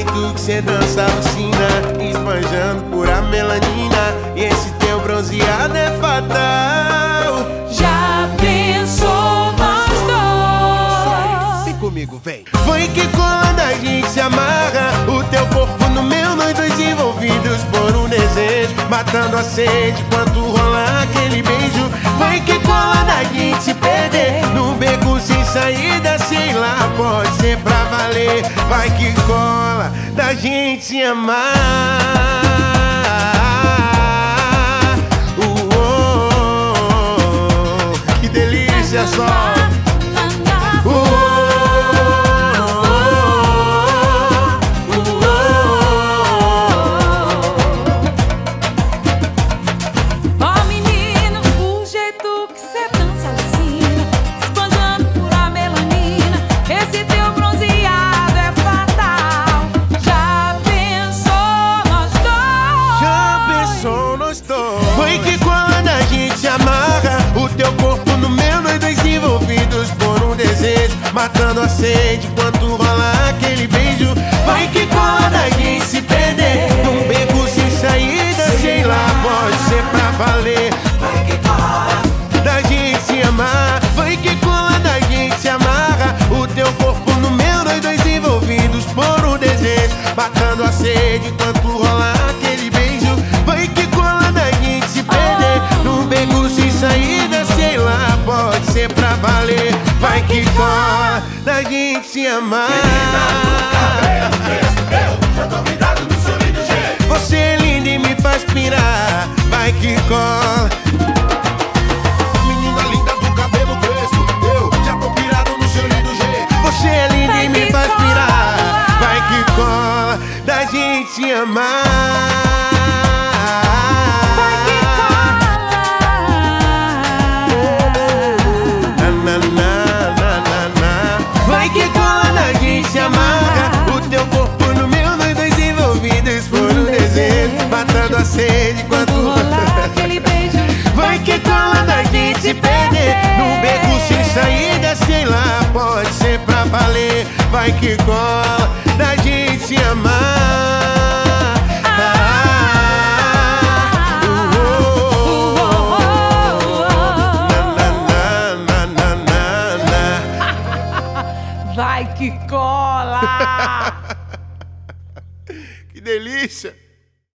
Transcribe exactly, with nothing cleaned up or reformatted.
jeito que cê dança alucina, esbanjando pura melanina, e esse teu bronzeado é fatal. Já pensou nós dois? Vem comigo, vem. Foi que quando a gente se amarra, o teu corpo no meu, nós dois envolvidos por um desejo, matando a sede enquanto rola aquele beijo. Foi que quando a gente se perder num beco sem saída, sei lá, pode ser pra valer. Vai que cola da gente se amar. Uh, oh, oh, que delícia só. Uh, Foi que quando a gente se amarra, o teu corpo no meu, nós dois envolvidos por um desejo, matando a sede enquanto rola aquele beijo. Vai que quando a gente se perder num beco sem saída, sei lá, pode ser pra valer. Vai que cola da gente se amar. Vai que quando a gente se amarra, o teu corpo no meu, nós dois envolvidos por um desejo, matando a sede enquanto rola aquele beijo. Vai que quando a gente se perder num beco sem saída, sei lá, pode ser pra valer. Vai que cola da gente se amar. Eu já tô cuidado no seu lindo jeito. Você é linda e me faz pirar. Vai que cola. Menina linda do cabelo crespo, eu já tô pirado no seu lindo jeito. Você é linda e me faz pirar. Vai que cola da gente se amar. Vai que quando a gente se amarra, o teu corpo no meu, nós dois envolvidos por um desejo, matando a sede enquanto rola aquele beijo. Vai que quando a gente se perder num beco sem saída, sei lá, pode ser pra valer. Vai que cola da gente se amar. Vai que cola! Que delícia!